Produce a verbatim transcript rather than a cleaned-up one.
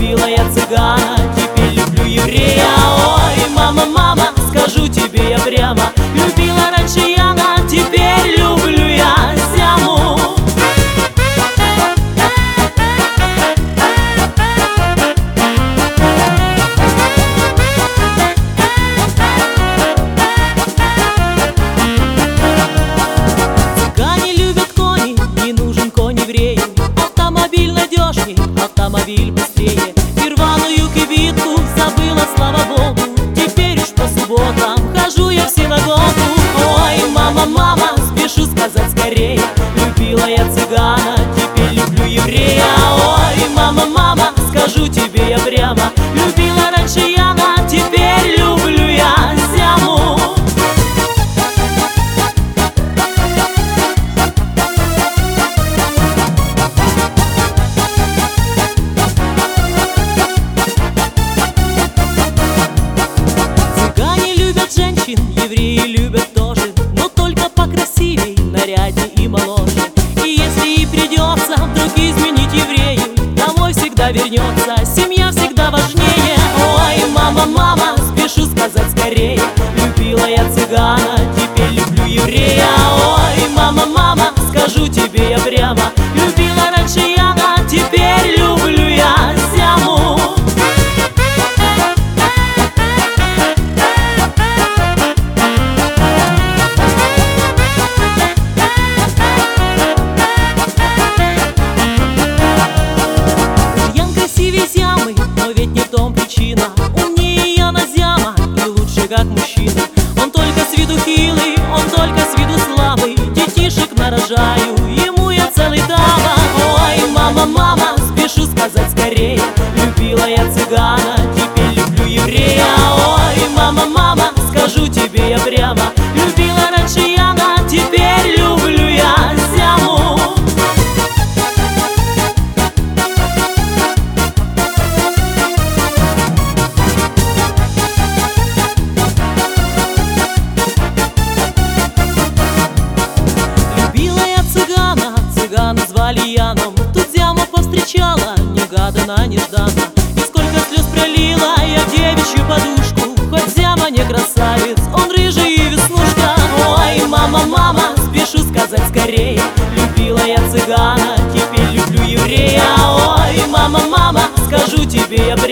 Любила я цыгана, теперь люблю еврея. Ой, мама, мама, скажу тебе я прямо, любила раньше Яна, теперь люблю я Зяму. Цыгане любят кони, не нужен конь еврею. Автомобиль надежней, автомобиль быстрее. И рваную кибитку забыла, слава богу. Теперь уж по субботам хожу я в синагогу. Ой, мама, мама, спешу сказать скорее, любила я цыгана, теперь люблю еврея. Ой, мама, мама, скажу тебе я прямо, любила раньше Яна, теперь люблю я Зяму. Женщин евреи любят тоже, но только покрасивей, нарядней и моложе. И если и придется вдруг изменить еврею, домой всегда вернется, семья всегда важнее. Ой, мама, мама, спешу сказать скорее, любила я цыгана, теперь люблю еврея. Ой, мама, мама, скажу тебе я прямо, любила раньше Яна, теперь люблю я Зяму. Но ведь не в том причина, умнее Яна Зяма и лучше как мужчина. Он только с виду хилый, он только с виду слабый, детишек нарожаю, ему я целый дама. Ой, мама, мама, спешу сказать скорее, любила я цыгана, теперь люблю еврея. Ой, мама, мама, скажу тебе я прямо, любила раньше Яна, теперь люблю я Зяму. Цыгана звали Яном, тут Зяма повстречала, негаданно, нежданно. И сколько слез пролила я в девичью подушку, хоть Зяма не красавец, он рыжий и веснушка. Ой, мама, мама, спешу сказать скорее, любила я цыгана, теперь люблю еврея. Ой, мама, мама, скажу тебе я